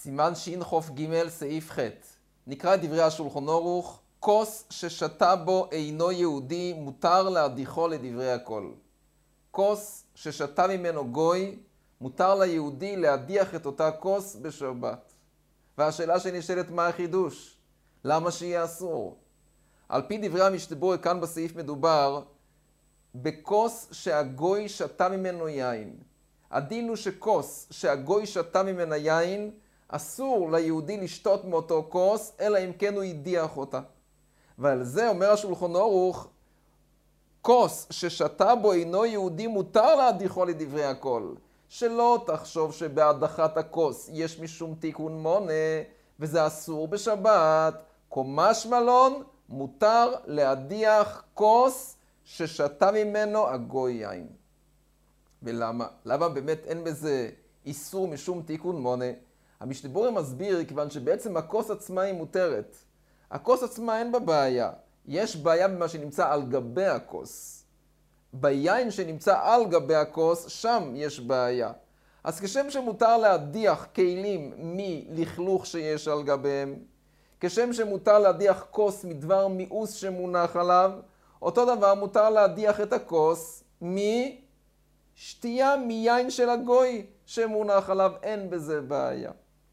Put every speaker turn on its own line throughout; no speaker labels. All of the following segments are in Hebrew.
סימן שחוף ג' סעיף ח'. נקרא את דברי השולחן ערוך. כוס ששתה בו אינו יהודי מותר להדיחו לדברי הכל. כוס ששתה ממנו גוי מותר ליהודי להדיח את אותה כוס בשבת. והשאלה שנשאלת, מה החידוש? למה שיהיה אסור? על פי דברי המשנה ברורה כאן בסעיף מדובר בכוס שהגוי שתה ממנו יין. הדין הוא שכוס שהגוי שתה ממנה יין אסור ליהודי לשתות מאותו כוס אלא אם כן הוא הדיח אותה. ועל זה אומר השולחן ערוך, כוס ששתה בו אינו יהודי מותר להדיחו לדברי הכל. שלא תחשוב שבהדחת הכוס יש משום תיקון מונה וזה אסור בשבת. קומש מלון מותר להדיח כוס ששתה ממנו הגוי יין. ולמה? למה באמת אין בזה איסור משום תיקון מונה? המשנה ברורה מסביר כיוון שבעצם הכוס עצמה היא מותרת. הכוס עצמה אין בה בעיה. יש בעיה במה שנמצא על גבי הכוס. ביין שנמצא על גבי הכוס, שם יש בעיה. אז כשם שמותר להדיח כלים מלכלוך שיש על גביהם, כשם שמותר להדיח כוס מדבר מיאוס שמונח עליו, אותו דבר מותר להדיח את הכוס משתייה מיין של הגוי שמונח עליו, אין בזה בעיה.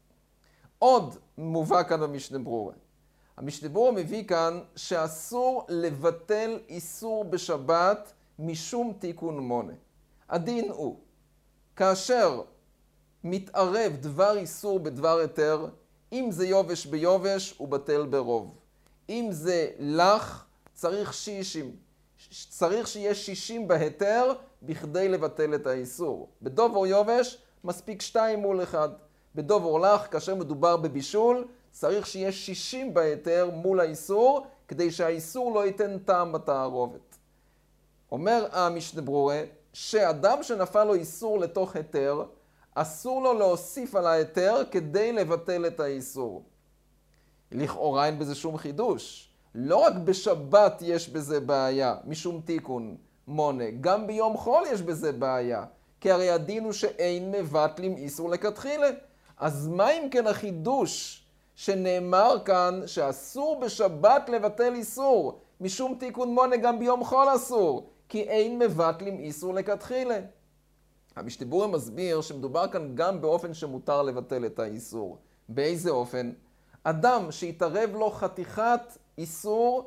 עוד מובא כאן במשנה ברורה. המשנה ברורה מביא כאן שאסור לבטל איסור בשבת משום תיקון מונה. הדין הוא, כאשר מתערב דבר איסור בדבר היתר, אם זה יובש ביובש הוא בטל ברוב. אם זה לח צריך 60. צריך שיהיה 60 בהיתר בכדי לבטל את האיסור. בדובר יובש מספיק 2 מול 1. בדובר לח כאשר מדובר בבישול צריך שיהיה 60 בהיתר מול האיסור כדי שהאיסור לא ייתן טעם בתערובת. אומר המשנה ברורה שאדם שנפל לו איסור לתוך היתר אסור לו להוסיף על ההיתר כדי לבטל את האיסור. לכאורה אין בזה שום חידוש. לא רק בשבת יש בזה בעיה משום תיקון מונה, גם ביום חול יש בזה בעיה. כי הרי הדין הוא שאין מבטלים איסור לכתחילה. אז מה אם כן החידוש שנאמר כאן שאסור בשבת לבטל איסור? משום תיקון מונה גם ביום חול אסור, כי אין מבטלים איסור לכתחילה. המשנה ברורה מסביר שמדובר כאן גם באופן שמותר לבטל את האיסור. באיזה אופן? אדם שהתערב לו חתיכת איסור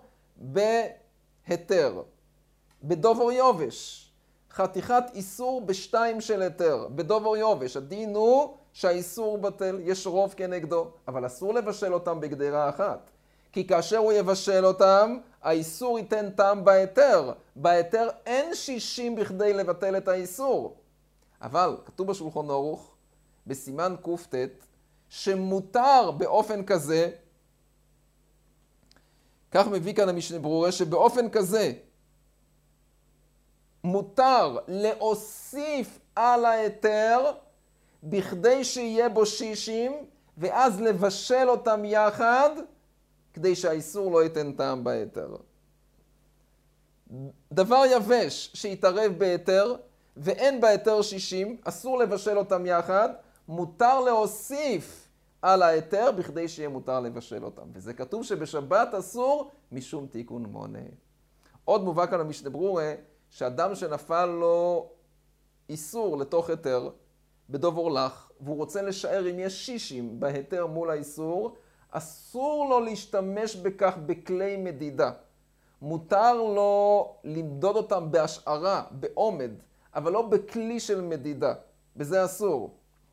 בהיתר, בדובר יובש, חתיכת איסור בשתיים של היתר, בדובר יובש, הדין הוא שהאיסור בטל, יש רוב כנגדו, אבל אסור לבשל אותם בגדרה אחת. כי כאשר הוא יבשל אותם, האיסור ייתן טעם בהיתר. בהיתר אין 60 בכדי לבטל את האיסור. אבל כתוב בשולחן ערוך, בסימן ק"ט, שמותר באופן כזה, כך מביא כאן המשנה ברורה, שבאופן כזה מותר להוסיף על ההיתר בכדי שיהיה בו 60, ואז לבשל אותם יחד, כדי שהאיסור לא ייתן טעם בהיתר. דבר יבש שיתערב בהיתר, ואין בהיתר 60, אסור לבשל אותם יחד, מותר להוסיף על ההיתר בכדי שיהיה מותר לבשל אותם. וזה כתוב שבשבת אסור משום תיקון מונה. עוד מובא כאן במשנה ברורה, שאדם שנפל לו איסור לתוך היתר, בדובר לח, והוא רוצה לשער אם יש 60 בהיתר מול האיסור, אסור לו להשתמש בכך בכלי מדידה. מותר לו למדוד אותם בהשערה, בעומד, אבל לא בכלי של מדידה. בזה אסור.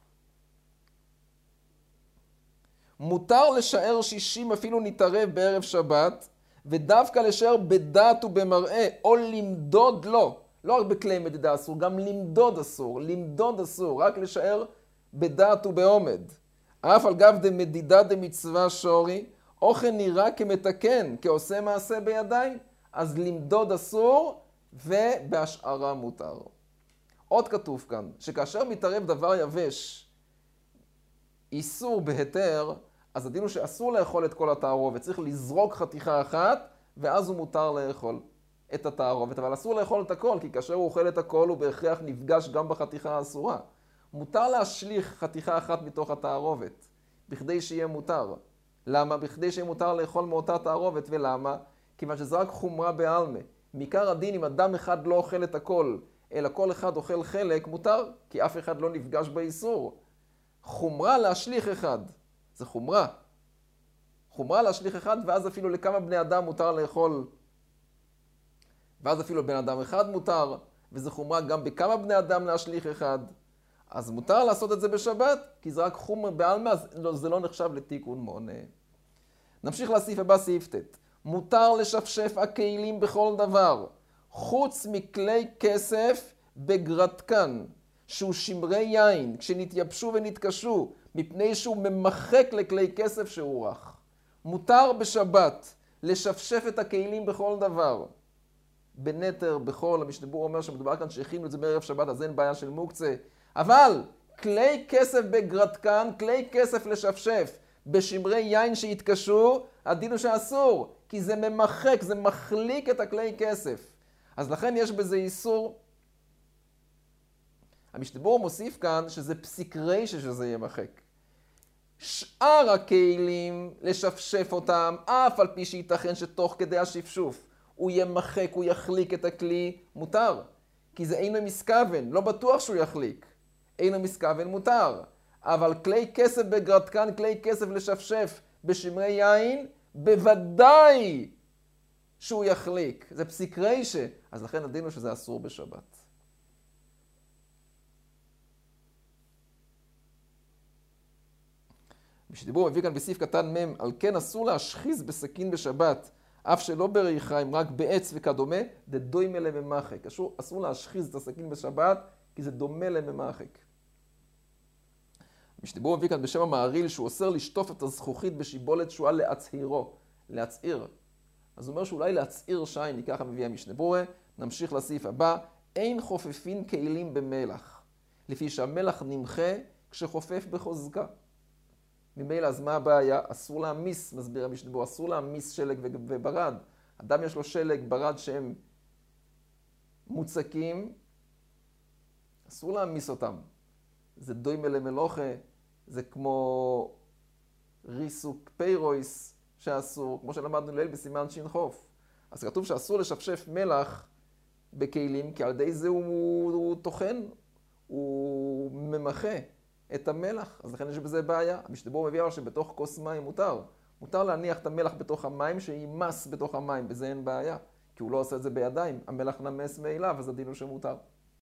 מותר לשער 60 אפילו נתערב בערב שבת, ודווקא לשער בדעת ובמראה, או למדוד לא. לא רק בכלי מדידה אסור, גם למדוד אסור. למדוד אסור, רק לשער בדעת ובעומד. אף על גב דמדידה דמצווה שורי, אוכן נראה כמתקן, כעושה מעשה בידיים, אז למדוד אסור ובהשערה מותר. עוד כתוב כאן, שכאשר מתערב דבר יבש, איסור בהיתר, אז הדין הוא שאסור לאכול את כל התערובת, צריך לזרוק חתיכה אחת, ואז הוא מותר לאכול את התערובת, אבל אסור לאכול את הכל, כי כאשר הוא אוכל את הכל הוא בהכרח נפגש גם בחתיכה האסורה. מותר להשליך חתיכה אחת מתוך התערובת. בכדי שיהיה מותר. למה? בכדי שיהיה מותר לאכול מאותה תערובת. ולמה? כיוון שזה רק חומרה בעלמא. מעיקר הדין אם אדם אחד לא אוכל את הכל, אלא כל אחד אוכל חלק, מותר, כי אף אחד לא נפגש באיסור. חומרה להשליך אחד, זה חומרה. חומרה להשליך אחד, ואז אפילו לכמה בני אדם מותר לאכול. ואז אפילו בן אדם אחד מותר, וזה חומרה גם בכמה בני אדם להשליך אחד. אז מותר לעשות את זה בשבת, כי זה רק חומר בעלמא, אז זה לא נחשב לתיקון מונה. נמשיך לסעיף הבא, סעיף ט'. מותר לשפשף הכלים בכל דבר, חוץ מכלי כסף בגרתקן, שהוא שמרי יין, כשנתייבשו ונתקשו, מפני שהוא ממחק לכלי כסף שהוא רך. מותר בשבת לשפשף את הכלים בכל דבר. בנטר, בחול, המשנה ברורה אומר שמדובר כאן שהכינו את זה בערב שבת, אז אין בעיה של מוקצה. אבל כלי כסף בגרתקן, כלי כסף לשפשף, בשמרי יין שהתקשו, הדין הוא שאסור, כי זה ממחק, זה מחליק את הכלי כסף. אז לכן יש בזה איסור. המשנה ברורה מוסיף כאן שזה פסיק רישא שזה ימחק. שאר הכלים, לשפשף אותם, אף על פי שייתכן שתוך כדי השפשוף הוא ימחק, הוא יחליק את הכלי, מותר. כי זה אינו מסכוון, לא בטוח שהוא יחליק. אינו מסכוון, מותר. אבל כלי כסף בגרתקן, כלי כסף לשפשף בשמרי יין, בוודאי שהוא יחליק. זה פסיק רישא. אז לכן הדין הוא שזה אסור בשבת. משדיבור מביא כאן בסעיף קטן מ' על כן אסור להשחיז בסכין בשבת, אף שלא בריחיים, רק בעץ וכדומה, דדוימה לממחק. אסור להשחיז את הסכין בשבת, כי זה דומה לממחק. משדיבור מביא כאן בשם המעריל שהוא אוסר לשטוף את הזכוכית בשיבולת שואה להצהירו, להצעיר. אז הוא אומר שאולי להצעיר שיין, ככה מביא המשנה ברורה. נמשיך לסעיף הבא, אין חופפין כלים במלח, לפי שהמלח נמחה כשחופף בחוזקה. ממילא, אז מה הבעיה? אסור להמיס, מסביר המשנה ברורה, אסור להמיס שלג וברד. אדם יש לו שלג, ברד שהם מוצקים, אסור להמיס אותם. זה דוימה למלוכה, זה כמו ריסוק פיירויס שאסור, כמו שלמדנו ליל בסימן ש"ח. אז כתוב שאסור לשפשף מלח בכלים, כי על ידי זה הוא טוחן, הוא ממחה את המלח, אז לכן יש בזה בעיה. המשנה ברורה מביא אבל שבתוך כוס מים מותר. מותר להניח את המלח בתוך המים, שימס בתוך המים, בזה אין בעיה. כי הוא לא עושה את זה בידיים, המלח נמס מאליו, אז הדין הוא שמותר.